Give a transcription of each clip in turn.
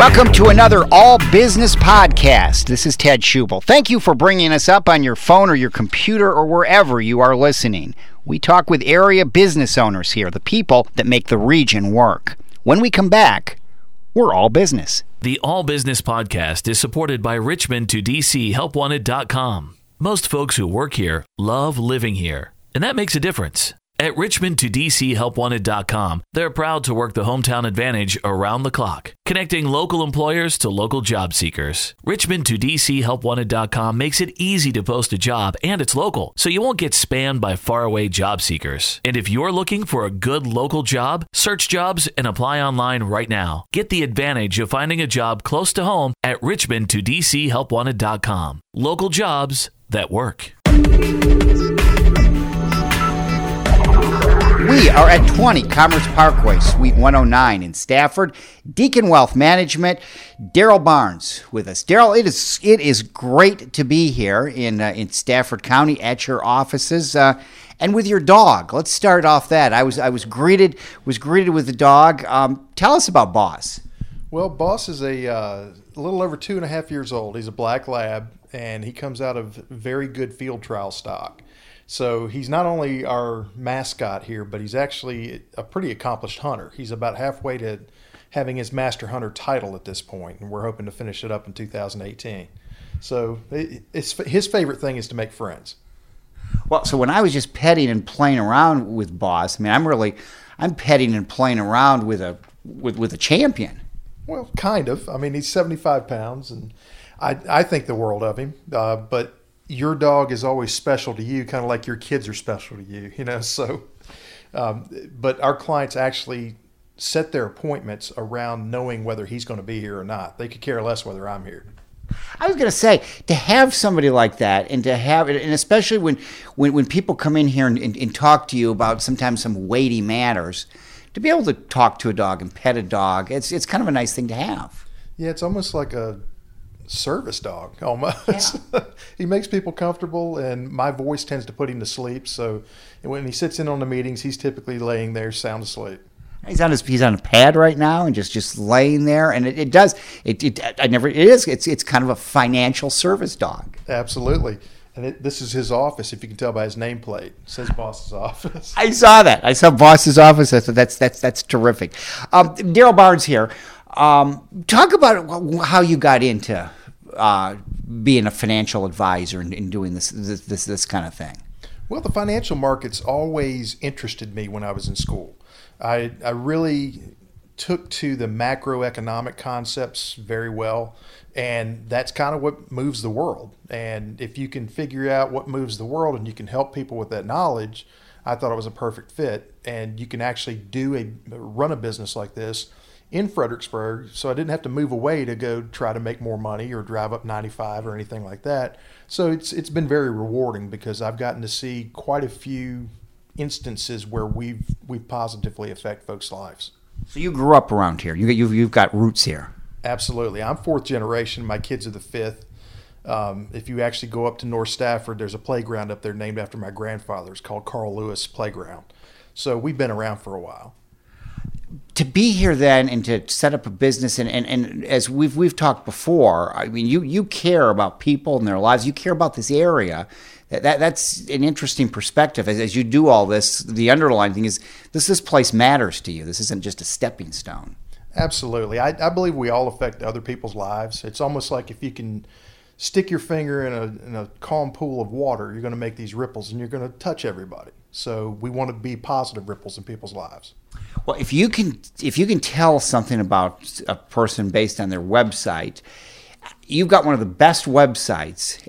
Welcome to another All Business Podcast. This is Ted Schubel. Thank you for bringing us up on your phone or your computer or wherever you are listening. We talk with area business owners here, the people that make the region work. When we come back, we're all business. The All Business Podcast is supported by Richmond to DC HelpWanted.com. Most folks who work here love living here, and that makes a difference. At Richmond to DC HelpWanted.com, they're proud to work the hometown advantage around the clock, connecting local employers to local job seekers. Richmond to DC HelpWanted.com makes it easy to post a job, and it's local, so you won't get spammed by faraway job seekers. And if you're looking for a good local job, search jobs and apply online right now. Get the advantage of finding a job close to home at Richmond to DC HelpWanted.com. Local jobs that work. We are at 20 Commerce Parkway, Suite 109 in Stafford. Deacon Wealth Management, Daryl Barnes with us. Daryl, it is great to be here in Stafford County at your offices and with your dog. Let's start off that. I was greeted with the dog. Tell us about Boss. Well, Boss is a little over 2.5 years old. He's a black lab, and he comes out of very good field trial stock. So he's not only our mascot here, but he's actually a pretty accomplished hunter. He's about halfway to having his Master Hunter title at this point, and we're hoping to finish it up in 2018. So his favorite thing is to make friends. Well, so when I was just petting and playing around with Boss, I mean, I'm petting and playing around with a champion. Well, kind of. I mean, he's 75 pounds, and I think the world of him. But your dog is always special to you, kind of like your kids are special to you, you know. So, but our clients actually set their appointments around knowing whether he's going to be here or not. They could care less whether I'm here. I was going to say, to have somebody like that, and to have it, and especially when people come in here and talk to you about sometimes some weighty matters, to be able to talk to a dog and pet a dog, it's kind of a nice thing to have. Yeah, it's almost like a service dog almost. Yeah. He makes people comfortable, and my voice tends to put him to sleep. So when he sits in on the meetings, he's typically laying there sound asleep. He's on a pad right now and just laying there, and it's kind of a financial service dog. Absolutely. And this is his office, if you can tell by his nameplate. It says Boss's office. I saw that. I saw Boss's office. That's terrific. Daryl Barnes here. Talk about how you got into being a financial advisor and doing this kind of thing. Well, the financial markets always interested me when I was in school. I really took to the macroeconomic concepts very well, and that's kind of what moves the world. And if you can figure out what moves the world and you can help people with that knowledge, I thought it was a perfect fit. And you can actually run a business like this in Fredericksburg, so I didn't have to move away to go try to make more money or drive up 95 or anything like that. So it's been very rewarding because I've gotten to see quite a few instances where we've positively affect folks' lives. So you grew up around here. You've got roots here. Absolutely. I'm fourth generation. My kids are the fifth. If you actually go up to North Stafford, there's a playground up there named after my grandfather. It's called Carl Lewis Playground. So we've been around for a while. To be here then and to set up a business and as we've talked before, I mean, you care about people and their lives. You care about this area. That's an interesting perspective. As you do all this, the underlying thing is this place matters to you. This isn't just a stepping stone. Absolutely. I believe we all affect other people's lives. It's almost like if you can stick your finger in a calm pool of water, you're going to make these ripples and you're going to touch everybody. So we want to be positive ripples in people's lives. Well, if you can tell something about a person based on their website, you've got one of the best websites.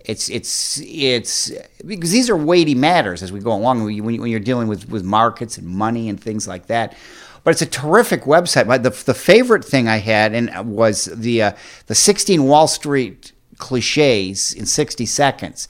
It's because these are weighty matters as we go along when you're dealing with markets and money and things like that. But it's a terrific website. But the favorite thing I had was the 16 Wall Street cliches in 60 seconds.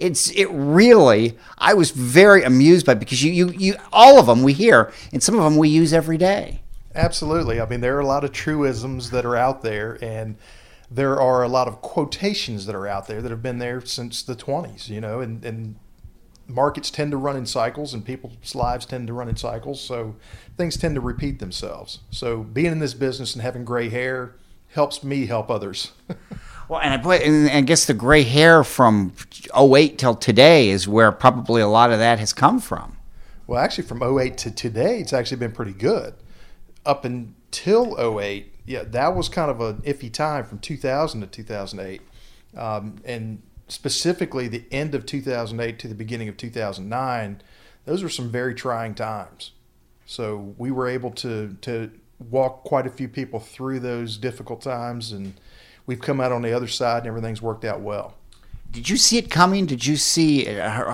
I was very amused by it because you all of them we hear, and some of them we use every day. Absolutely. I mean, there are a lot of truisms that are out there, and there are a lot of quotations that are out there that have been there since the 20s, you know, and markets tend to run in cycles and people's lives tend to run in cycles, so things tend to repeat themselves. So being in this business and having gray hair helps me help others. Well, and I guess the gray hair from '08 till today is where probably a lot of that has come from. Well, actually, from '08 to today, it's actually been pretty good. Up until '08, yeah, that was kind of an iffy time from 2000 to 2008. And specifically the end of 2008 to the beginning of 2009, those were some very trying times. So we were able to walk quite a few people through those difficult times, and we've come out on the other side and everything's worked out well. Did you see it coming? Did you see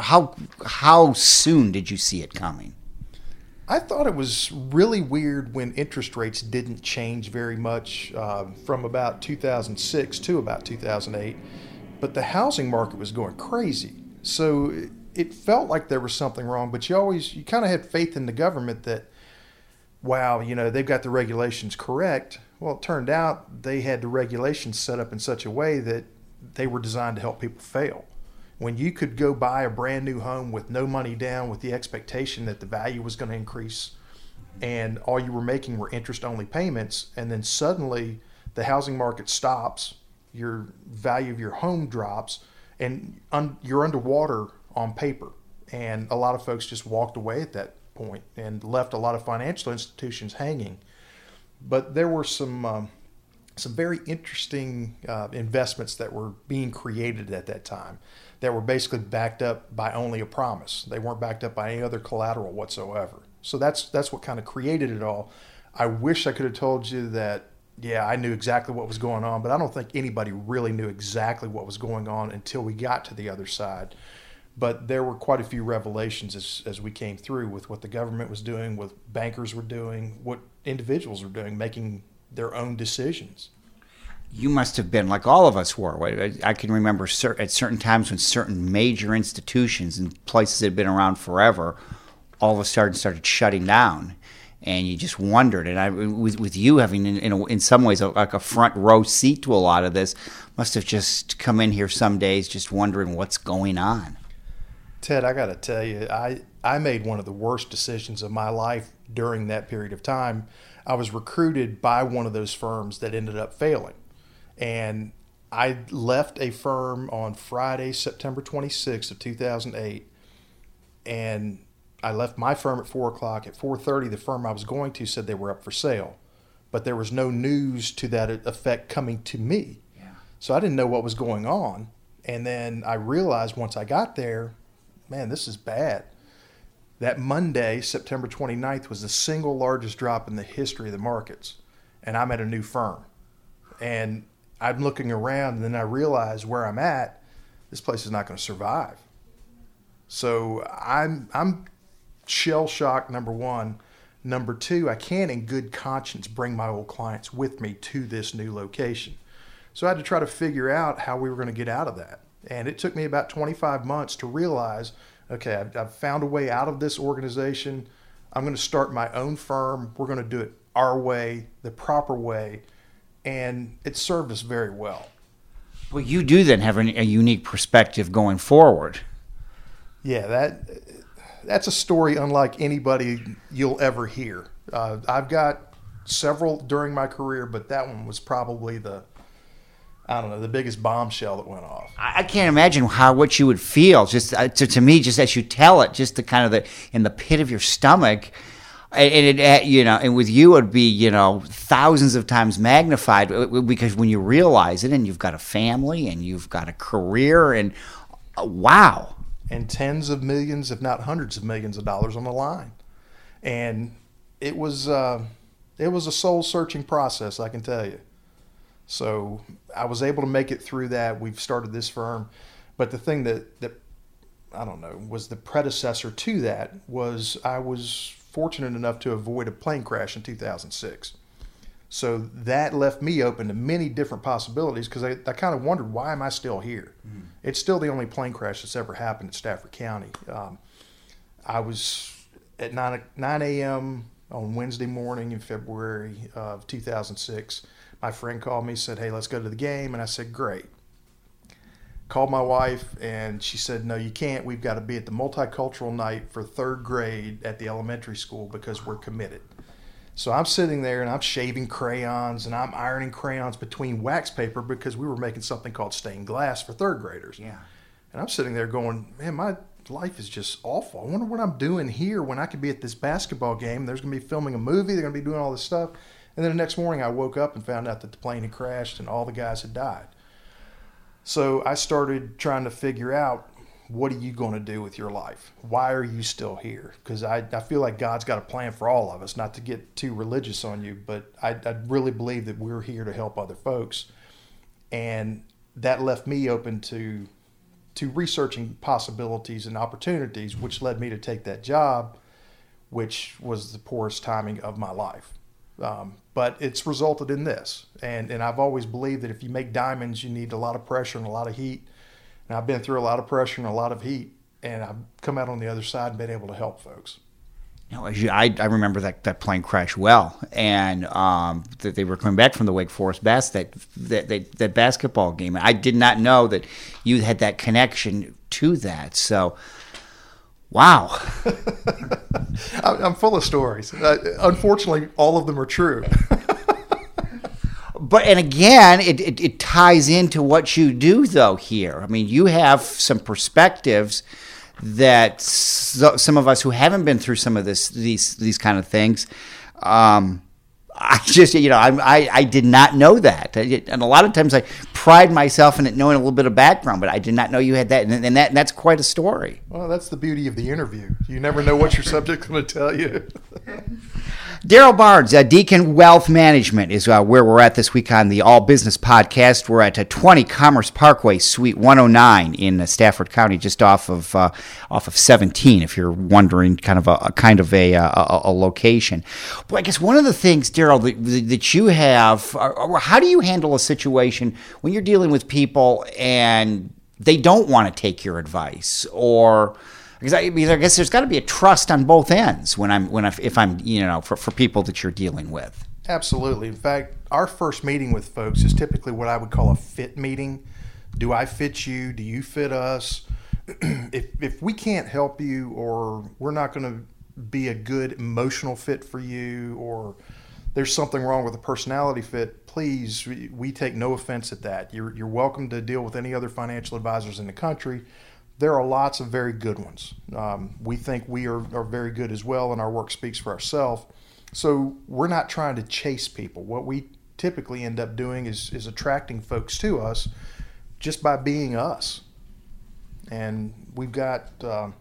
how soon did you see it coming? I thought it was really weird when interest rates didn't change very much from about 2006 to about 2008, but the housing market was going crazy. So it felt like there was something wrong, but you kind of had faith in the government that, wow, they've got the regulations correct. Well, it turned out they had the regulations set up in such a way that they were designed to help people fail. When you could go buy a brand new home with no money down, with the expectation that the value was going to increase, and all you were making were interest-only payments, and then suddenly the housing market stops, your value of your home drops, and you're underwater on paper. And a lot of folks just walked away at that point and left a lot of financial institutions hanging. But there were some very interesting investments that were being created at that time that were basically backed up by only a promise. They weren't backed up by any other collateral whatsoever. So that's what kind of created it all. I wish I could have told you that, yeah, I knew exactly what was going on, but I don't think anybody really knew exactly what was going on until we got to the other side. But there were quite a few revelations as we came through with what the government was doing, what bankers were doing, what individuals were doing, making their own decisions. You must have been like all of us were. I can remember at certain times when certain major institutions and places that had been around forever all of a sudden started shutting down, and you just wondered. And with you having in some ways like a front row seat to a lot of this, must have just come in here some days just wondering what's going on. Ted, I got to tell you, I made one of the worst decisions of my life during that period of time. I was recruited by one of those firms that ended up failing. And I left a firm on Friday, September 26th of 2008, and I left my firm at 4 o'clock. At 4:30, the firm I was going to said they were up for sale, but there was no news to that effect coming to me. Yeah. So I didn't know what was going on. And then I realized once I got there, man, this is bad. That Monday, September 29th, was the single largest drop in the history of the markets. And I'm at a new firm. And I'm looking around, and then I realize where I'm at, this place is not going to survive. So I'm shell-shocked, number one. Number two, I can't in good conscience bring my old clients with me to this new location. So I had to try to figure out how we were going to get out of that. And it took me about 25 months to realize, okay, I've found a way out of this organization. I'm going to start my own firm. We're going to do it our way, the proper way. And it served us very well. Well, you do then have a unique perspective going forward. Yeah, that's a story unlike anybody you'll ever hear. I've got several during my career, but that one was probably the biggest bombshell that went off. I can't imagine what you would feel. Just to me, just as you tell it, just the kind of in the pit of your stomach. And and with you, it'd be, thousands of times magnified, because when you realize it, and you've got a family and you've got a career, and wow. And tens of millions, if not hundreds of millions of dollars on the line. And it was a soul searching process, I can tell you. So I was able to make it through that. We've started this firm. But the thing that I don't know, was the predecessor to that was I was fortunate enough to avoid a plane crash in 2006. So that left me open to many different possibilities, because I kind of wondered, why am I still here? Mm. It's still the only plane crash that's ever happened in Stafford County. I was at 9 a.m. on Wednesday morning in February of 2006. My friend called me, said, hey, let's go to the game. And I said, great. Called my wife, and she said, no, you can't. We've got to be at the multicultural night for third grade at the elementary school because we're committed. So I'm sitting there and I'm shaving crayons and I'm ironing crayons between wax paper because we were making something called stained glass for third graders. Yeah. And I'm sitting there going, man, my life is just awful. I wonder what I'm doing here when I could be at this basketball game. There's going to be filming a movie. They're going to be doing all this stuff. And then the next morning I woke up and found out that the plane had crashed and all the guys had died. So I started trying to figure out, what are you going to do with your life? Why are you still here? Because I feel like God's got a plan for all of us, not to get too religious on you, but I really believe that we're here to help other folks. And that left me open to researching possibilities and opportunities, which led me to take that job, which was the poorest timing of my life. But it's resulted in this. And I've always believed that if you make diamonds, you need a lot of pressure and a lot of heat. And I've been through a lot of pressure and a lot of heat, and I've come out on the other side and been able to help folks. I remember that plane crash well, and that they were coming back from the Wake Forest that basketball game. I did not know that you had that connection to that. So, wow. I'm full of stories. Unfortunately, all of them are true. But, and again, it ties into what you do, though, here. I mean, you have some perspectives that some of us who haven't been through some of these kind of things, I just, I did not know that. And a lot of times I pride myself in it knowing a little bit of background, but I did not know you had that. And that's quite a story. Well, that's the beauty of the interview. You never know what your subject's going to tell you. Daryl Barnes, Deacon Wealth Management is where we're at this week on the All Business Podcast. We're at 20 Commerce Parkway, Suite 109 in Stafford County, just off of 17. If you're wondering, kind of a location. But I guess one of the things, Daryl, that you have, or how do you handle a situation when you're dealing with people and they don't want to take your advice, or because I guess there's got to be a trust on both ends if I'm for people that you're dealing with. Absolutely. In fact, our first meeting with folks is typically what I would call a fit meeting. Do I fit you? Do you fit us? If we can't help you, or we're not going to be a good emotional fit for you, or there's something wrong with the personality fit, please, we take no offense at that. You're welcome to deal with any other financial advisors in the country. There are lots of very good ones. We think we are very good as well, and our work speaks for ourselves. So we're not trying to chase people. What we typically end up doing is attracting folks to us just by being us. And we've got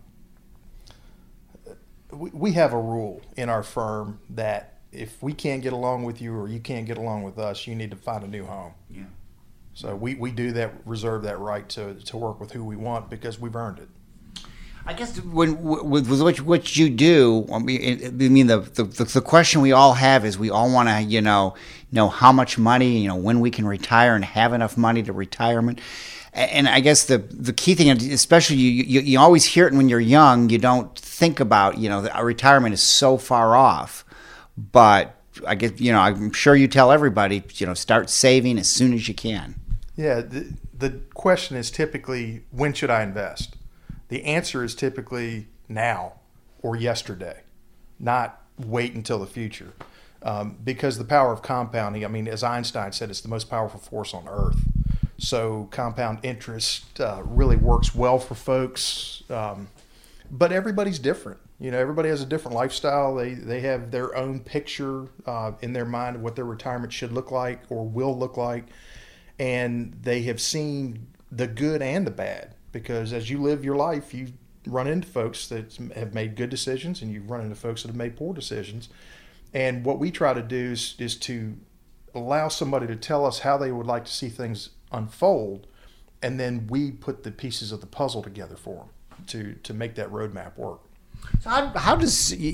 we have a rule in our firm that if we can't get along with you or you can't get along with us, you need to find a new home. Yeah. So we do that, reserve that right to work with who we want because we've earned it. I guess with what you do, I mean the question we all have is we all want to know how much money, when we can retire and have enough money to retirement. And I guess the key thing, especially you always hear it when you're young, you don't think about retirement is so far off, but I guess I'm sure you tell everybody start saving as soon as you can. Yeah, the question is typically, when should I invest? The answer is typically now or yesterday, not wait until the future. Because the power of compounding, I mean, as Einstein said, it's the most powerful force on earth. So compound interest really works well for folks, but everybody's different. Everybody has a different lifestyle. They have their own picture in their mind of what their retirement should look like or will look like. And they have seen the good and the bad, because as you live your life, you run into folks that have made good decisions and you run into folks that have made poor decisions. And what we try to do is to allow somebody to tell us how they would like to see things unfold, and then we put the pieces of the puzzle together for them to make that roadmap work. So how do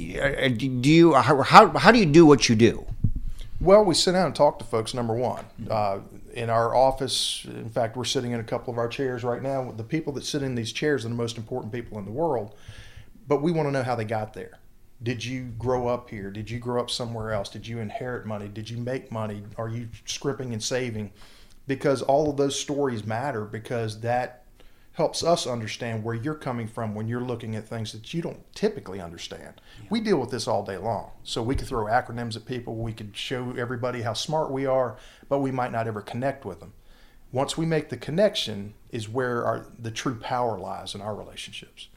you do what you do? Well, we sit down and talk to folks, number one. In our office, in fact, we're sitting in a couple of our chairs right now. The people that sit in these chairs are the most important people in the world, but we want to know how they got there. Did you grow up here? Did you grow up somewhere else? Did you inherit money? Did you make money? Are you scripting and saving? Because all of those stories matter, because that helps us understand where you're coming from when you're looking at things that you don't typically understand. Yeah. We deal with this all day long. So we could throw acronyms at people. We could show everybody how smart we are, but we might not ever connect with them. Once we make the connection is where the true power lies in our relationships.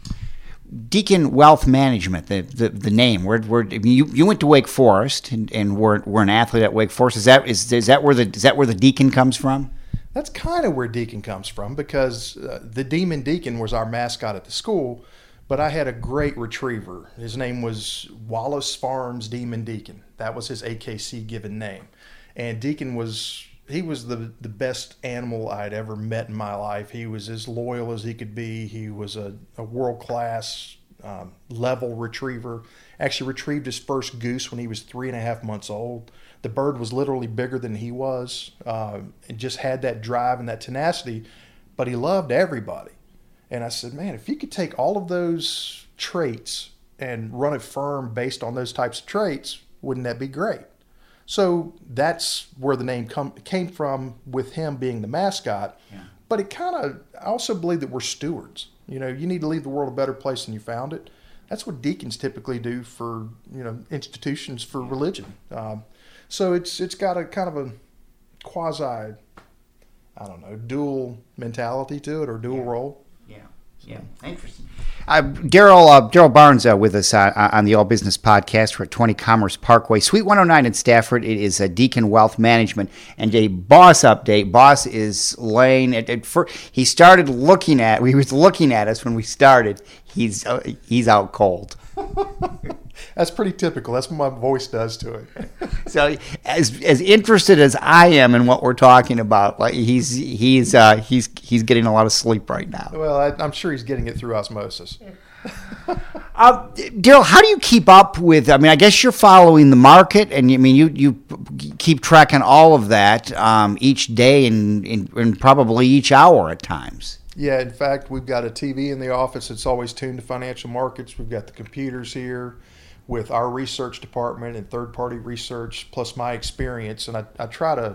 Deacon Wealth Management, the name. You went to Wake Forest and were an athlete at Wake Forest. Is that where the Deacon comes from? That's kind of where Deacon comes from, because the Demon Deacon was our mascot at the school, but I had a great retriever. His name was Wallace Farms Demon Deacon. That was his AKC given name. And Deacon was the best animal I'd ever met in my life. He was as loyal as he could be. He was a world-class level retriever. Actually retrieved his first goose when he was 3.5 months old. The bird was literally bigger than he was, and just had that drive and that tenacity, but he loved everybody. And I said, man, if you could take all of those traits and run a firm based on those types of traits, wouldn't that be great? So that's where the name came from, with him being the mascot. Yeah. But I also believe that we're stewards. You need to leave the world a better place than you found it. That's what deacons typically do for, institutions for religion. So it's got a kind of a quasi, dual mentality to it, or dual role. Yeah, interesting. Daryl Barnes with us on the All Business Podcast. We're at 20 Commerce Parkway, Suite 109 in Stafford. It is a Deacon Wealth Management. And a boss update. Boss is laying he started looking at. He was looking at us when we started. He's out cold. That's pretty typical. That's what my voice does to it. So, as interested as I am in what we're talking about, like he's getting a lot of sleep right now. Well, I'm sure he's getting it through osmosis. Daryl, how do you keep up with? I mean, I guess you're following the market, and you keep tracking all of that each day and probably each hour at times. Yeah, in fact, we've got a TV in the office that's always tuned to financial markets. We've got the computers here with our research department and third-party research, plus my experience. And I try to,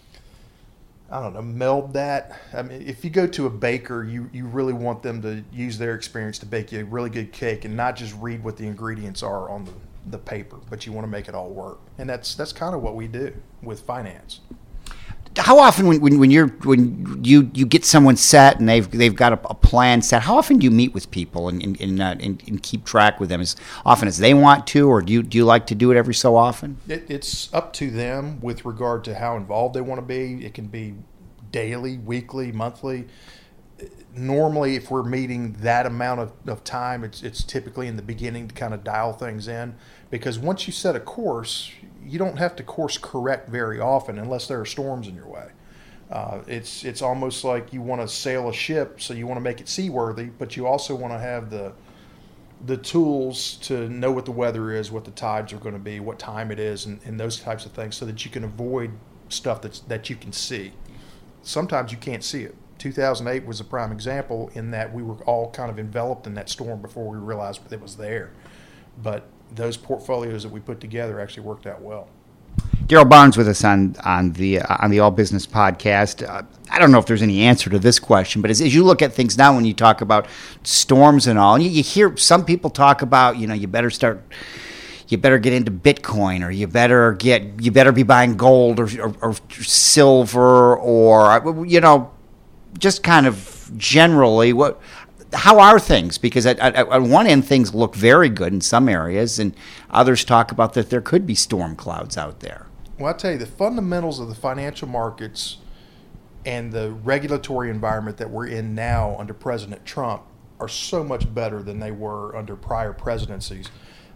meld that. I mean, if you go to a baker, you really want them to use their experience to bake you a really good cake and not just read what the ingredients are on the paper, but you want to make it all work. And that's kind of what we do with finance. How often when you get someone set and they've got a plan set, how often do you meet with people and keep track with them as often as they want to, or do you like to do it every so often? It's up to them with regard to how involved they want to be. It can be daily, weekly, monthly. Normally, if we're meeting that amount of time, it's typically in the beginning to kind of dial things in, because once you set a course, you don't have to course correct very often unless there are storms in your way. It's almost like you want to sail a ship, so you want to make it seaworthy, but you also want to have the tools to know what the weather is, what the tides are going to be, what time it is, and those types of things, so that you can avoid stuff that you can see. Sometimes you can't see it. 2008 was a prime example in that we were all kind of enveloped in that storm before we realized it was there. But those portfolios that we put together actually worked out well. Daryl Barnes with us on the All Business Podcast. I don't know if there's any answer to this question, but as you look at things now, when you talk about storms and all, and you hear some people talk about, you better get into Bitcoin, or you better be buying gold or silver, or just kind of generally how are things? Because at one end, things look very good in some areas, and others talk about that there could be storm clouds out there. Well, I tell you, the fundamentals of the financial markets and the regulatory environment that we're in now under President Trump are so much better than they were under prior presidencies.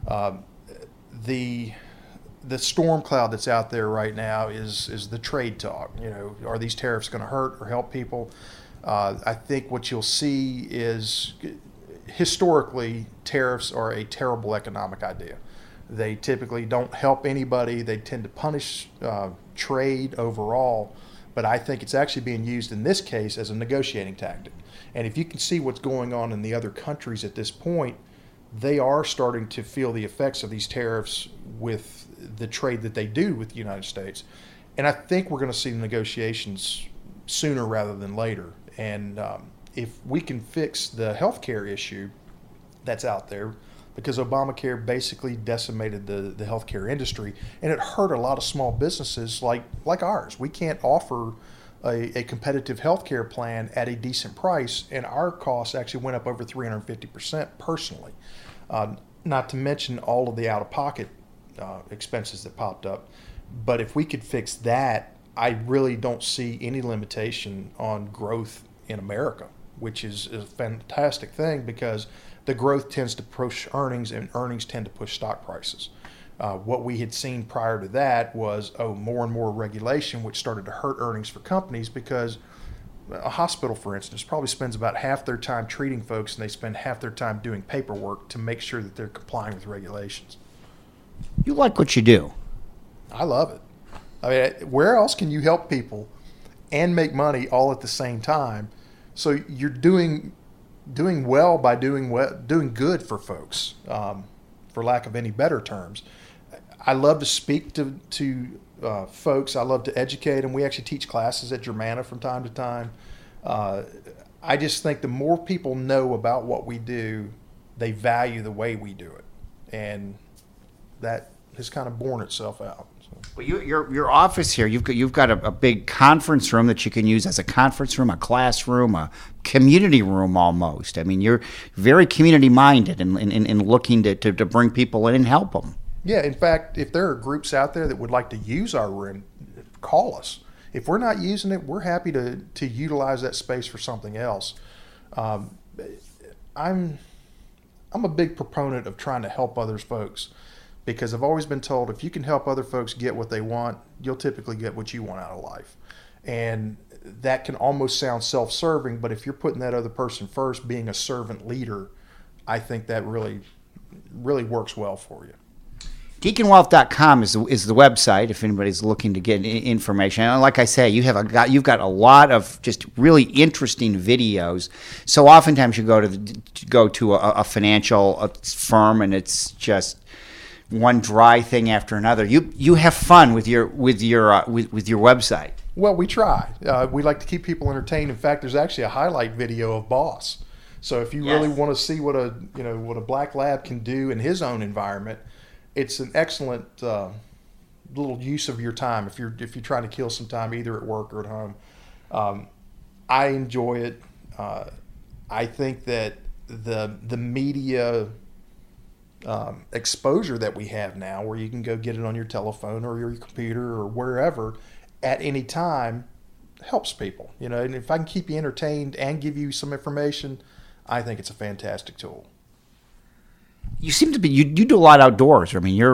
The storm cloud that's out there right now is the trade talk. Are these tariffs going to hurt or help people? I think what you'll see is, historically, tariffs are a terrible economic idea. They typically don't help anybody. They tend to punish trade overall. But I think it's actually being used in this case as a negotiating tactic. And if you can see what's going on in the other countries at this point, they are starting to feel the effects of these tariffs with the trade that they do with the United States. And I think we're going to see negotiations sooner rather than later. And if we can fix the healthcare issue that's out there, because Obamacare basically decimated the healthcare industry, and it hurt a lot of small businesses like ours. We can't offer a competitive healthcare plan at a decent price, and our costs actually went up over 350% personally. Not to mention all of the out-of-pocket expenses that popped up. But if we could fix that, I really don't see any limitation on growth in America, which is a fantastic thing because the growth tends to push earnings and earnings tend to push stock prices. What we had seen prior to that was more and more regulation, which started to hurt earnings for companies because a hospital, for instance, probably spends about half their time treating folks and they spend half their time doing paperwork to make sure that they're complying with regulations. You like what you do. I love it. I mean, where else can you help people and make money all at the same time? So you're doing well by doing good for folks, for lack of any better terms. I love to speak to folks. I love to educate them. We actually teach classes at Germanna from time to time. I just think the more people know about what we do, they value the way we do it, and that has kind of borne itself out. Well, your office here, you've got a big conference room that you can use as a conference room, a classroom, a community room almost. I mean, you're very community minded and looking to bring people in and help them. Yeah, in fact, if there are groups out there that would like to use our room, call us. If we're not using it, we're happy to utilize that space for something else. I'm a big proponent of trying to help other folks, because I've always been told if you can help other folks get what they want, you'll typically get what you want out of life. And that can almost sound self-serving, but if you're putting that other person first, being a servant leader, I think that really, really works well for you. DeaconWealth.com is the website if anybody's looking to get information. And like I say, you've got a lot of just really interesting videos. So oftentimes you go to a financial firm and it's just one dry thing after another. You have fun with your website. Well, we try. We like to keep people entertained. In fact, there's actually a highlight video of Boss. So if you really want to see what a black lab can do in his own environment, it's an excellent little use of your time if you're trying to kill some time either at work or at home. I enjoy it. I think that the media exposure that we have now, where you can go get it on your telephone or your computer or wherever at any time, helps people. And if I can keep you entertained and give you some information, I think it's a fantastic tool. You seem to be you do a lot outdoors. I mean, you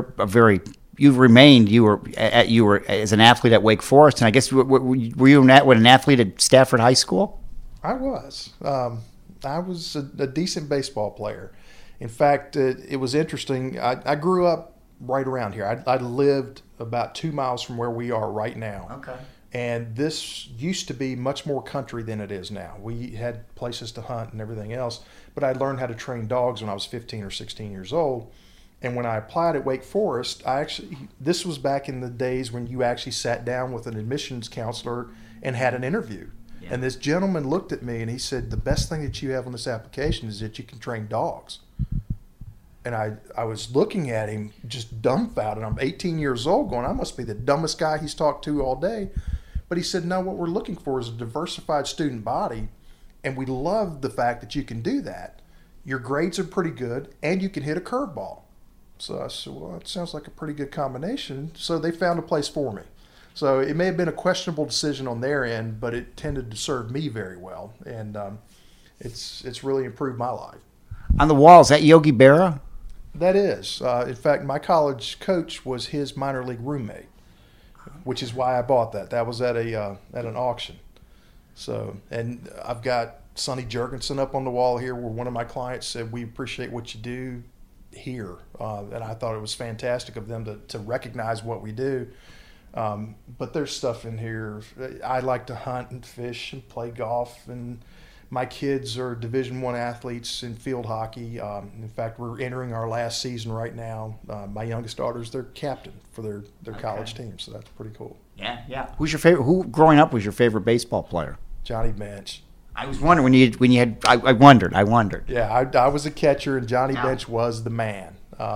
were as an athlete at Wake Forest, and I guess were you an athlete at Stafford High School? I was. I was a decent baseball player. In fact, it was interesting. I grew up right around here. I lived about 2 miles from where we are right now. Okay. And this used to be much more country than it is now. We had places to hunt and everything else, but I learned how to train dogs when I was 15 or 16 years old. And when I applied at Wake Forest, this was back in the days when you actually sat down with an admissions counselor and had an interview. Yeah. And this gentleman looked at me and he said, the best thing that you have on this application is that you can train dogs. And I was looking at him just dumbfounded. I'm 18 years old going, I must be the dumbest guy he's talked to all day. But he said, no, what we're looking for is a diversified student body, and we love the fact that you can do that. Your grades are pretty good, and you can hit a curveball. So I said, well, that sounds like a pretty good combination. So they found a place for me. So it may have been a questionable decision on their end, but it tended to serve me very well, and it's really improved my life. On the wall, is that Yogi Berra? That is. In fact, my college coach was his minor league roommate, which is why I bought that. That was at an auction. So, and I've got Sonny Jurgensen up on the wall here, where one of my clients said, we appreciate what you do here. And I thought it was fantastic of them to recognize what we do. But there's stuff in here. I like to hunt and fish and play golf, and my kids are Division I athletes in field hockey. In fact, we're entering our last season right now. My youngest daughter's their captain for their college team, so that's pretty cool. Yeah. Who's your favorite? Who growing up was your favorite baseball player? Johnny Bench. I was wondering when you had. I wondered. Yeah, I was a catcher, and Johnny Bench was the man.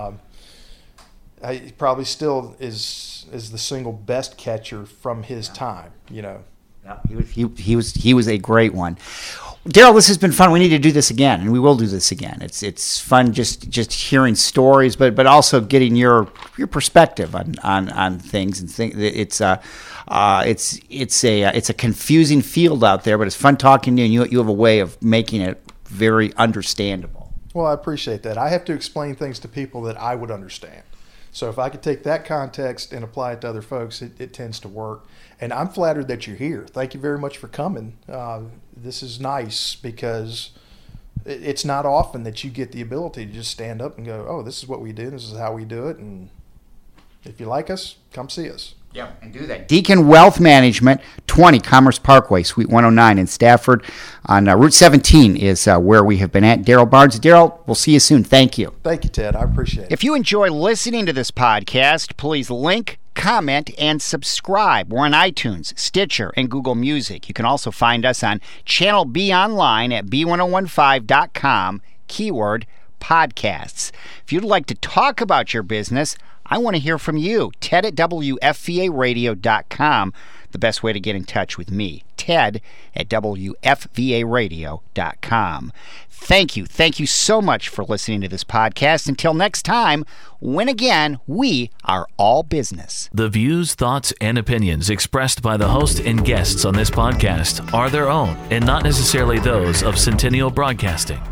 He probably still is the single best catcher from his time. Yeah, he was a great one. Darryl, this has been fun. We need to do this again, and we will do this again. It's fun just hearing stories, but also getting your perspective on things and it's a confusing field out there, but it's fun talking to you, and you have a way of making it very understandable. Well, I appreciate that. I have to explain things to people that I would understand. So if I could take that context and apply it to other folks, it tends to work. And I'm flattered that you're here. Thank you very much for coming. This is nice because it's not often that you get the ability to just stand up and go, oh, this is what we do. This is how we do it. And if you like us, come see us. Yeah, and do that. Deacon Wealth Management, 20 Commerce Parkway, Suite 109 in Stafford. On Route 17 is where we have been at. Darryl Barnes. Darryl, we'll see you soon. Thank you. Thank you, Ted. I appreciate it. If you enjoy listening to this podcast, please link, comment, and subscribe. We're on iTunes, Stitcher, and Google Music. You can also find us on Channel B online at b1015.com, keyword podcasts. If you'd like to talk about your business, I want to hear from you. Ted at WFVAradio.com. The best way to get in touch with me. Ted at WFVAradio.com. Thank you. Thank you so much for listening to this podcast. Until next time, when again, we are all business. The views, thoughts, and opinions expressed by the host and guests on this podcast are their own and not necessarily those of Centennial Broadcasting.